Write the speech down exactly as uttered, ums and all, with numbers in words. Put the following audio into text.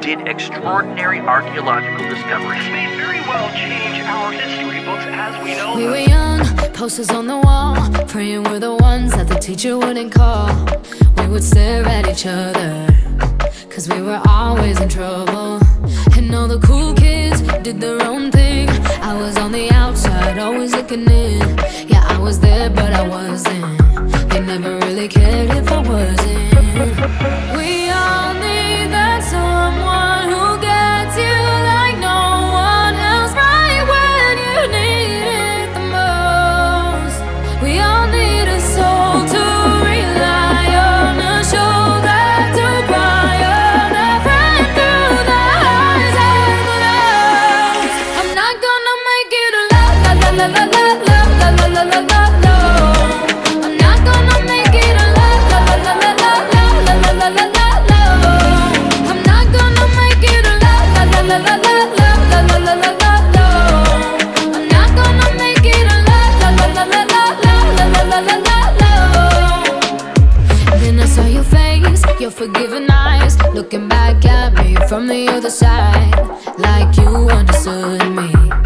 did extraordinary archaeological discoveries. This may very well change our history books as we know We them. were young, posters on the wall, praying we're the ones that the teacher wouldn't call. We would stare at each other, cause we were always in trouble. And all the cool kids did their own thing. I was on the outside, always looking in. Yeah, I was there, but I wasn't. They never really cared if I wasn't. We all need that someone who gets you like no one else, right when you need it the most. We all need a soul to rely on, a shoulder to cry on, a friend through the highs and the lows. I'm not gonna make it a la la la la la la la la la la la la. I'm not gonna make it a la la la la la la la la la la la. I'm not gonna make it a la la la la la la la la la la la la. I'm not gonna make it a la la la la la la la la la la la. Then I saw your face, your forgiving eyes, looking back at me from the other side, like you understood me.